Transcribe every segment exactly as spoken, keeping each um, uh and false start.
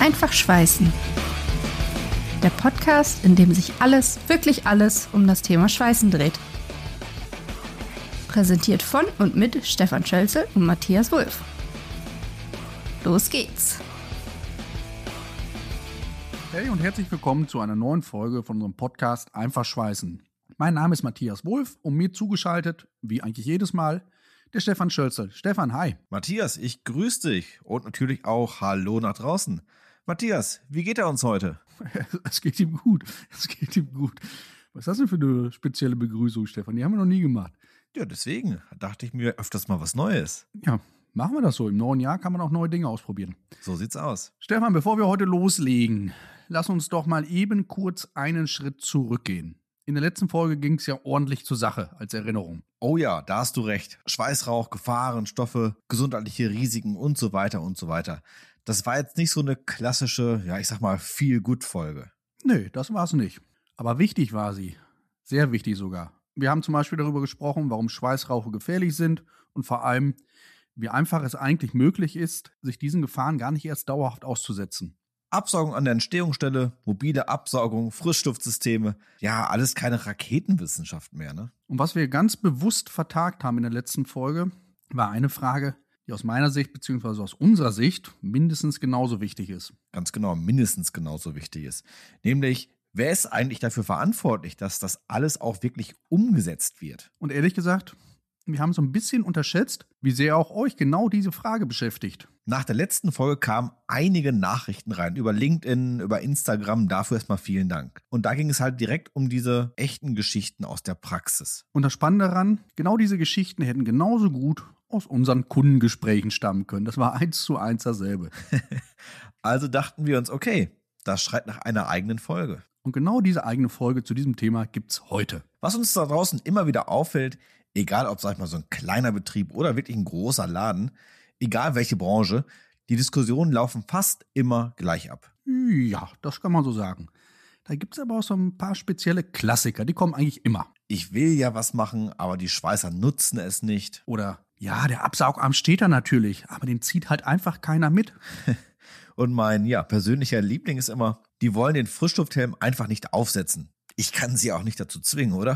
Einfach schweißen. Der Podcast, in dem sich alles, wirklich alles um das Thema Schweißen dreht. Präsentiert von und mit Stefan Schölzel und Matthias Wulff. Los geht's! Hey und herzlich willkommen zu einer neuen Folge von unserem Podcast Einfach schweißen. Mein Name ist Matthias Wulff und mir zugeschaltet, wie eigentlich jedes Mal, der Stefan Schölzel. Stefan, hi. Matthias, ich grüße dich und natürlich auch Hallo nach draußen. Matthias, wie geht er uns heute? Es geht ihm gut, es geht ihm gut. Was ist das denn für eine spezielle Begrüßung, Stefan? Die haben wir noch nie gemacht. Ja, deswegen dachte ich mir öfters mal was Neues. Ja, machen wir das so. Im neuen Jahr kann man auch neue Dinge ausprobieren. So sieht's aus. Stefan, bevor wir heute loslegen, lass uns doch mal eben kurz einen Schritt zurückgehen. In der letzten Folge ging es ja ordentlich zur Sache, als Erinnerung. Oh ja, da hast du recht. Schweißrauch, Gefahren, Stoffe, gesundheitliche Risiken und so weiter und so weiter. Das war jetzt nicht so eine klassische, ja ich sag mal, Feel-Good-Folge. Nee, das war es nicht. Aber wichtig war sie. Sehr wichtig sogar. Wir haben zum Beispiel darüber gesprochen, warum Schweißrauche gefährlich sind und vor allem, wie einfach es eigentlich möglich ist, sich diesen Gefahren gar nicht erst dauerhaft auszusetzen. Absaugung an der Entstehungsstelle, mobile Absaugung, Frischluftsysteme, ja, alles keine Raketenwissenschaft mehr, ne? Und was wir ganz bewusst vertagt haben in der letzten Folge, war eine Frage, die aus meiner Sicht bzw. aus unserer Sicht mindestens genauso wichtig ist. Ganz genau, mindestens genauso wichtig ist. Nämlich, wer ist eigentlich dafür verantwortlich, dass das alles auch wirklich umgesetzt wird? Und ehrlich gesagt, wir haben so ein bisschen unterschätzt, wie sehr auch euch genau diese Frage beschäftigt. Nach der letzten Folge kamen einige Nachrichten rein, über LinkedIn, über Instagram, dafür erstmal vielen Dank. Und da ging es halt direkt um diese echten Geschichten aus der Praxis. Und das Spannende daran, genau diese Geschichten hätten genauso gut aus unseren Kundengesprächen stammen können. Das war eins zu eins dasselbe. Also dachten wir uns, okay, das schreit nach einer eigenen Folge. Und genau diese eigene Folge zu diesem Thema gibt's heute. Was uns da draußen immer wieder auffällt, egal ob, sag ich mal, so ein kleiner Betrieb oder wirklich ein großer Laden, egal welche Branche, die Diskussionen laufen fast immer gleich ab. Ja, das kann man so sagen. Da gibt's aber auch so ein paar spezielle Klassiker, die kommen eigentlich immer. Ich will ja was machen, aber die Schweißer nutzen es nicht. Oder, ja, der Absaugarm steht da natürlich, aber den zieht halt einfach keiner mit. Und mein, ja, persönlicher Liebling ist immer, die wollen den Frischlufthelm einfach nicht aufsetzen. Ich kann sie auch nicht dazu zwingen, oder?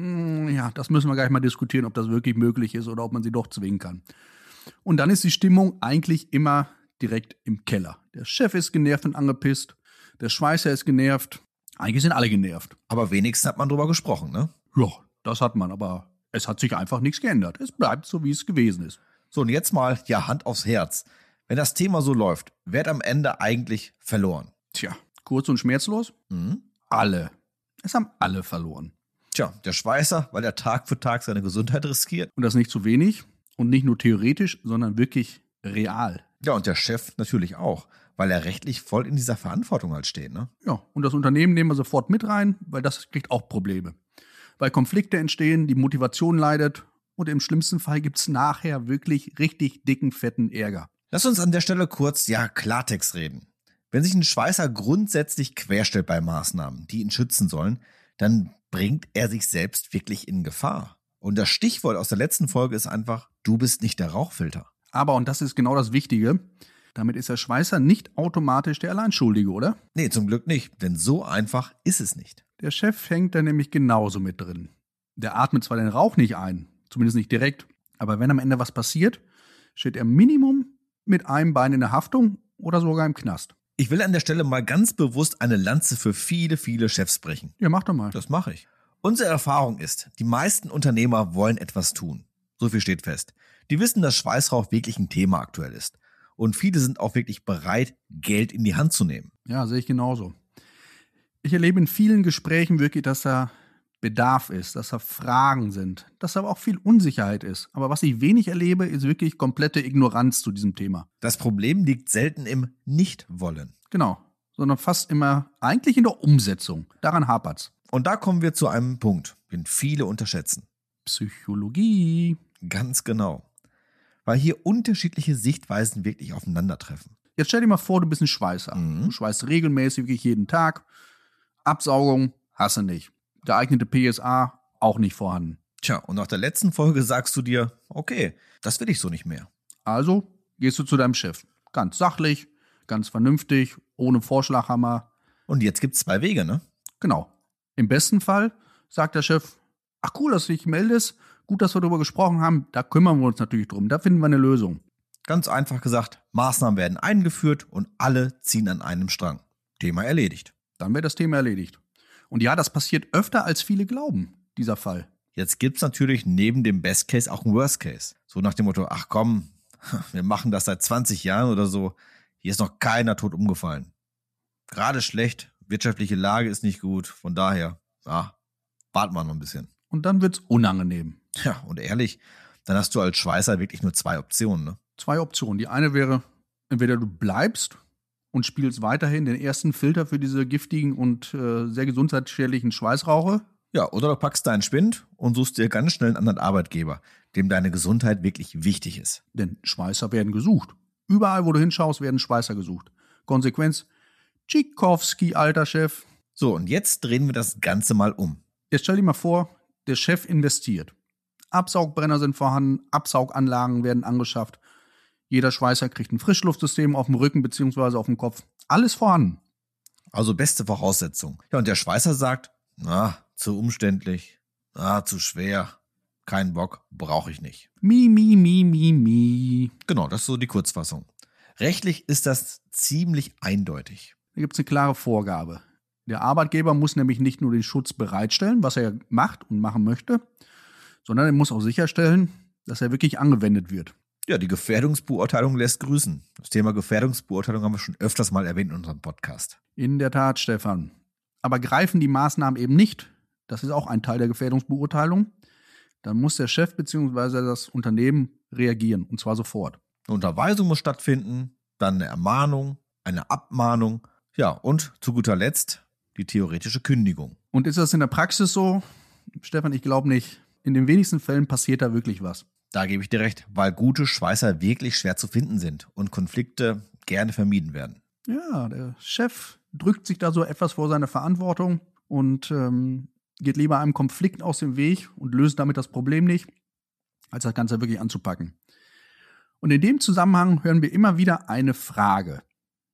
Ja, das müssen wir gleich mal diskutieren, ob das wirklich möglich ist oder ob man sie doch zwingen kann. Und dann ist die Stimmung eigentlich immer direkt im Keller. Der Chef ist genervt und angepisst, der Schweißer ist genervt. Eigentlich sind alle genervt. Aber wenigstens hat man drüber gesprochen, ne? Ja, das hat man, aber es hat sich einfach nichts geändert. Es bleibt so, wie es gewesen ist. So, und jetzt mal, ja, Hand aufs Herz. Wenn das Thema so läuft, wer hat am Ende eigentlich verloren? Tja, kurz und schmerzlos? Mhm. Alle. Es haben alle verloren. Tja, der Schweißer, weil er Tag für Tag seine Gesundheit riskiert. Und das nicht zu wenig und nicht nur theoretisch, sondern wirklich real. Ja, und der Chef natürlich auch, weil er rechtlich voll in dieser Verantwortung halt steht, ne? Ja, und das Unternehmen nehmen wir sofort mit rein, weil das kriegt auch Probleme. Weil Konflikte entstehen, die Motivation leidet und im schlimmsten Fall gibt's nachher wirklich richtig dicken, fetten Ärger. Lass uns an der Stelle kurz, ja, Klartext reden. Wenn sich ein Schweißer grundsätzlich querstellt bei Maßnahmen, die ihn schützen sollen, dann bringt er sich selbst wirklich in Gefahr. Und das Stichwort aus der letzten Folge ist einfach, du bist nicht der Rauchfilter. Aber, und das ist genau das Wichtige, damit ist der Schweißer nicht automatisch der Alleinschuldige, oder? Nee, zum Glück nicht, denn so einfach ist es nicht. Der Chef hängt da nämlich genauso mit drin. Der atmet zwar den Rauch nicht ein, zumindest nicht direkt, aber wenn am Ende was passiert, steht er Minimum mit einem Bein in der Haftung oder sogar im Knast. Ich will an der Stelle mal ganz bewusst eine Lanze für viele, viele Chefs brechen. Ja, mach doch mal. Das mache ich. Unsere Erfahrung ist, die meisten Unternehmer wollen etwas tun. So viel steht fest. Die wissen, dass Schweißrauch wirklich ein Thema aktuell ist. Und viele sind auch wirklich bereit, Geld in die Hand zu nehmen. Ja, sehe ich genauso. Ich erlebe in vielen Gesprächen wirklich, dass da Bedarf ist, dass da Fragen sind, dass da aber auch viel Unsicherheit ist. Aber was ich wenig erlebe, ist wirklich komplette Ignoranz zu diesem Thema. Das Problem liegt selten im Nicht-Wollen. Genau, sondern fast immer eigentlich in der Umsetzung. Daran hapert's. Und da kommen wir zu einem Punkt, den viele unterschätzen. Psychologie. Ganz genau. Weil hier unterschiedliche Sichtweisen wirklich aufeinandertreffen. Jetzt stell dir mal vor, du bist ein Schweißer. Mhm. Du schweißt regelmäßig, wirklich jeden Tag. Absaugung hast du nicht. Geeignete P S A auch nicht vorhanden. Tja, und nach der letzten Folge sagst du dir, okay, das will ich so nicht mehr. Also gehst du zu deinem Chef. Ganz sachlich, ganz vernünftig ohne Vorschlaghammer. Und jetzt gibt es zwei Wege, ne? Genau. Im besten Fall sagt der Chef, ach cool, dass du dich meldest, gut, dass wir darüber gesprochen haben, da kümmern wir uns natürlich drum, da finden wir eine Lösung. Ganz einfach gesagt, Maßnahmen werden eingeführt und alle ziehen an einem Strang. Thema erledigt. Dann wäre das Thema erledigt. Und ja, das passiert öfter, als viele glauben, dieser Fall. Jetzt gibt es natürlich neben dem Best Case auch einen Worst Case. So nach dem Motto, ach komm, wir machen das seit zwanzig Jahren oder so, hier ist noch keiner tot umgefallen. Gerade schlecht, wirtschaftliche Lage ist nicht gut, von daher, ja, warten wir noch ein bisschen. Und dann wird's unangenehm. Ja, und ehrlich, dann hast du als Schweißer wirklich nur zwei Optionen, ne? Zwei Optionen. Die eine wäre, entweder du bleibst und spielst weiterhin den ersten Filter für diese giftigen und äh, sehr gesundheitsschädlichen Schweißrauche. Ja, oder du packst deinen Spind und suchst dir ganz schnell einen anderen Arbeitgeber, dem deine Gesundheit wirklich wichtig ist. Denn Schweißer werden gesucht. Überall, wo du hinschaust, werden Schweißer gesucht. Konsequenz, Tschikowski, alter Chef. So, und jetzt drehen wir das Ganze mal um. Jetzt stell dir mal vor, der Chef investiert. Absaugbrenner sind vorhanden, Absauganlagen werden angeschafft. Jeder Schweißer kriegt ein Frischluftsystem auf dem Rücken bzw. auf dem Kopf. Alles vorhanden. Also beste Voraussetzung. Ja, und der Schweißer sagt, na, zu umständlich, na, zu schwer, kein Bock, brauche ich nicht. Mi, mi, mi, mi, mi. Genau, das ist so die Kurzfassung. Rechtlich ist das ziemlich eindeutig. Da gibt es eine klare Vorgabe. Der Arbeitgeber muss nämlich nicht nur den Schutz bereitstellen, was er macht und machen möchte, sondern er muss auch sicherstellen, dass er wirklich angewendet wird. Ja, die Gefährdungsbeurteilung lässt grüßen. Das Thema Gefährdungsbeurteilung haben wir schon öfters mal erwähnt in unserem Podcast. In der Tat, Stefan. Aber greifen die Maßnahmen eben nicht, das ist auch ein Teil der Gefährdungsbeurteilung, dann muss der Chef bzw. das Unternehmen reagieren, und zwar sofort. Eine Unterweisung muss stattfinden, dann eine Ermahnung, eine Abmahnung, ja, und zu guter Letzt die theoretische Kündigung. Und ist das in der Praxis so? Stefan, ich glaube nicht. In den wenigsten Fällen passiert da wirklich was. Da gebe ich dir recht, weil gute Schweißer wirklich schwer zu finden sind und Konflikte gerne vermieden werden. Ja, der Chef drückt sich da so etwas vor seine Verantwortung und ähm, geht lieber einem Konflikt aus dem Weg und löst damit das Problem nicht, als das Ganze wirklich anzupacken. Und in dem Zusammenhang hören wir immer wieder eine Frage.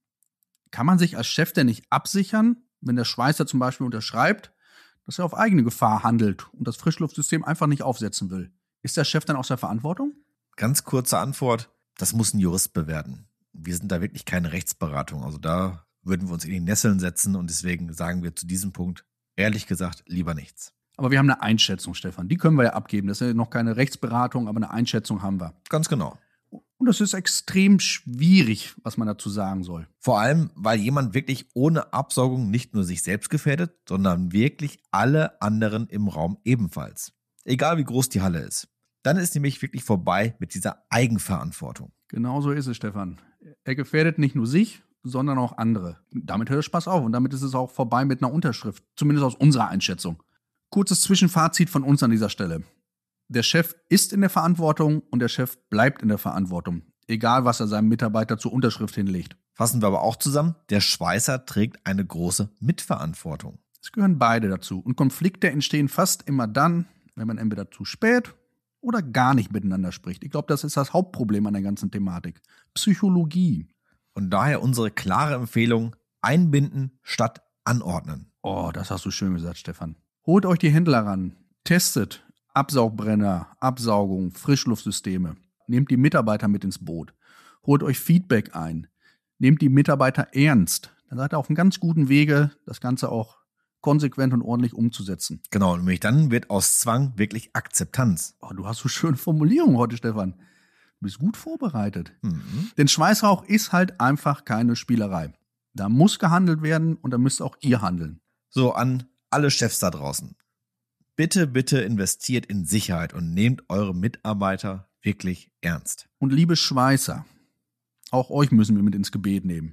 Kann man sich als Chef denn nicht absichern, wenn der Schweißer zum Beispiel unterschreibt, dass er auf eigene Gefahr handelt und das Frischluftsystem einfach nicht aufsetzen will? Ist der Chef dann aus der Verantwortung? Ganz kurze Antwort, das muss ein Jurist bewerten. Wir sind da wirklich keine Rechtsberatung, also da würden wir uns in die Nesseln setzen und deswegen sagen wir zu diesem Punkt, ehrlich gesagt, lieber nichts. Aber wir haben eine Einschätzung, Stefan, die können wir ja abgeben. Das ist ja noch keine Rechtsberatung, aber eine Einschätzung haben wir. Ganz genau. Und das ist extrem schwierig, was man dazu sagen soll. Vor allem, weil jemand wirklich ohne Absaugung nicht nur sich selbst gefährdet, sondern wirklich alle anderen im Raum ebenfalls. Egal wie groß die Halle ist. Dann ist nämlich wirklich vorbei mit dieser Eigenverantwortung. Genau so ist es, Stefan. Er gefährdet nicht nur sich, sondern auch andere. Damit hört der Spaß auf und damit ist es auch vorbei mit einer Unterschrift. Zumindest aus unserer Einschätzung. Kurzes Zwischenfazit von uns an dieser Stelle. Der Chef ist in der Verantwortung und der Chef bleibt in der Verantwortung. Egal, was er seinem Mitarbeiter zur Unterschrift hinlegt. Fassen wir aber auch zusammen, der Schweißer trägt eine große Mitverantwortung. Es gehören beide dazu. Und Konflikte entstehen fast immer dann, wenn man entweder zu spät oder gar nicht miteinander spricht. Ich glaube, das ist das Hauptproblem an der ganzen Thematik. Psychologie. Und daher unsere klare Empfehlung, einbinden statt anordnen. Oh, das hast du schön gesagt, Stefan. Holt euch die Händler ran. Testet Absaugbrenner, Absaugung, Frischluftsysteme. Nehmt die Mitarbeiter mit ins Boot. Holt euch Feedback ein. Nehmt die Mitarbeiter ernst. Dann seid ihr auf einem ganz guten Wege, das Ganze auch konsequent und ordentlich umzusetzen. Genau, und nämlich dann wird aus Zwang wirklich Akzeptanz. Oh, du hast so schöne Formulierungen heute, Stefan. Du bist gut vorbereitet. Mhm. Denn Schweißrauch ist halt einfach keine Spielerei. Da muss gehandelt werden und da müsst auch ihr handeln. So, an alle Chefs da draußen. Bitte, bitte investiert in Sicherheit und nehmt eure Mitarbeiter wirklich ernst. Und liebe Schweißer, auch euch müssen wir mit ins Gebet nehmen.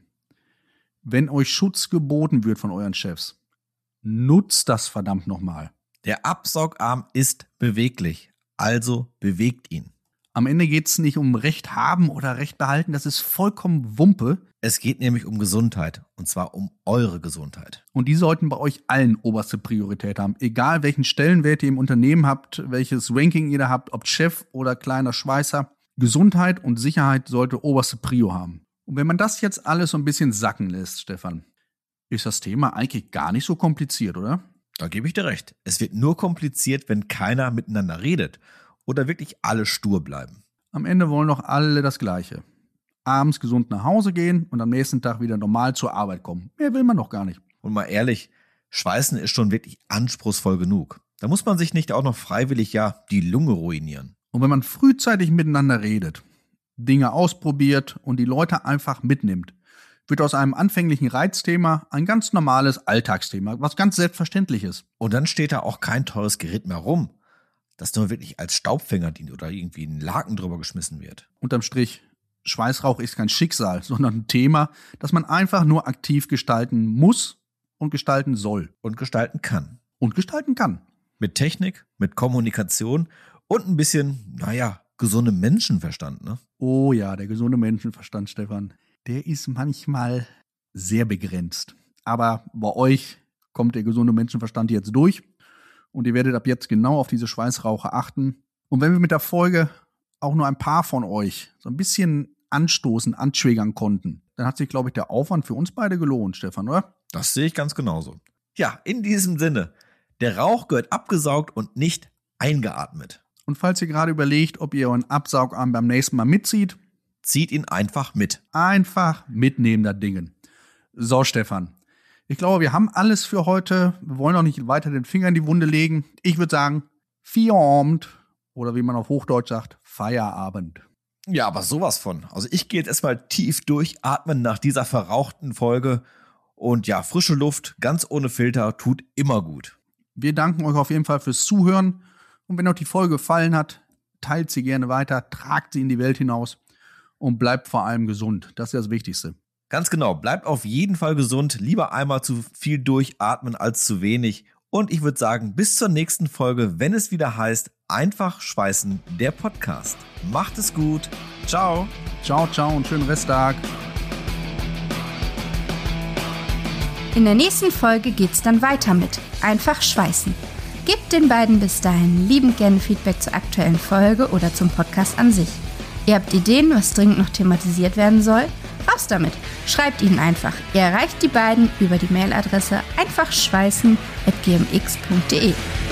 Wenn euch Schutz geboten wird von euren Chefs, nutzt das verdammt nochmal. Der Absaugarm ist beweglich, also bewegt ihn. Am Ende geht es nicht um Recht haben oder Recht behalten, das ist vollkommen Wumpe. Es geht nämlich um Gesundheit, und zwar um eure Gesundheit. Und die sollten bei euch allen oberste Priorität haben. Egal welchen Stellenwert ihr im Unternehmen habt, welches Ranking ihr da habt, ob Chef oder kleiner Schweißer. Gesundheit und Sicherheit sollte oberste Prio haben. Und Und wenn man das jetzt alles so ein bisschen sacken lässt, Stefan, ist das Thema eigentlich gar nicht so kompliziert, oder? Da gebe ich dir recht. Es wird nur kompliziert, wenn keiner miteinander redet oder wirklich alle stur bleiben. Am Ende wollen doch alle das Gleiche. Abends gesund nach Hause gehen und am nächsten Tag wieder normal zur Arbeit kommen. Mehr will man doch gar nicht. Und mal ehrlich, Schweißen ist schon wirklich anspruchsvoll genug. Da muss man sich nicht auch noch freiwillig ja die Lunge ruinieren. Und wenn man frühzeitig miteinander redet, Dinge ausprobiert und die Leute einfach mitnimmt, wird aus einem anfänglichen Reizthema ein ganz normales Alltagsthema, was ganz selbstverständlich ist. Und dann steht da auch kein teures Gerät mehr rum, das nur wirklich als Staubfänger dient oder irgendwie ein Laken drüber geschmissen wird. Unterm Strich, Schweißrauch ist kein Schicksal, sondern ein Thema, das man einfach nur aktiv gestalten muss und gestalten soll. Und gestalten kann. Und gestalten kann. Mit Technik, mit Kommunikation und ein bisschen, naja, gesundem Menschenverstand, ne? Oh ja, der gesunde Menschenverstand, Stefan, der ist manchmal sehr begrenzt. Aber bei euch kommt der gesunde Menschenverstand jetzt durch und ihr werdet ab jetzt genau auf diese Schweißraucher achten. Und wenn wir mit der Folge auch nur ein paar von euch so ein bisschen anstoßen, antriggern konnten, dann hat sich, glaube ich, der Aufwand für uns beide gelohnt, Stefan, oder? Das sehe ich ganz genauso. Ja, in diesem Sinne, der Rauch gehört abgesaugt und nicht eingeatmet. Und falls ihr gerade überlegt, ob ihr euren Absaugarm beim nächsten Mal mitzieht, zieht ihn einfach mit. Einfach mitnehmen, das Ding. So, Stefan, ich glaube, wir haben alles für heute. Wir wollen auch nicht weiter den Finger in die Wunde legen. Ich würde sagen, Feierabend oder wie man auf Hochdeutsch sagt, Feierabend. Ja, aber sowas von. Also ich gehe jetzt erstmal tief durchatmen nach dieser verrauchten Folge. Und ja, frische Luft, ganz ohne Filter, tut immer gut. Wir danken euch auf jeden Fall fürs Zuhören. Und wenn euch die Folge gefallen hat, teilt sie gerne weiter, tragt sie in die Welt hinaus und bleibt vor allem gesund. Das ist das Wichtigste. Ganz genau, bleibt auf jeden Fall gesund. Lieber einmal zu viel durchatmen als zu wenig. Und ich würde sagen, bis zur nächsten Folge, wenn es wieder heißt, einfach schweißen, der Podcast. Macht es gut. Ciao. Ciao, ciao und schönen Resttag. In der nächsten Folge geht's dann weiter mit Einfach schweißen. Gebt den beiden bis dahin liebend gerne Feedback zur aktuellen Folge oder zum Podcast an sich. Ihr habt Ideen, was dringend noch thematisiert werden soll? Raus damit! Schreibt ihnen einfach. Ihr erreicht die beiden über die Mailadresse einfachschweißen at g m x punkt d e.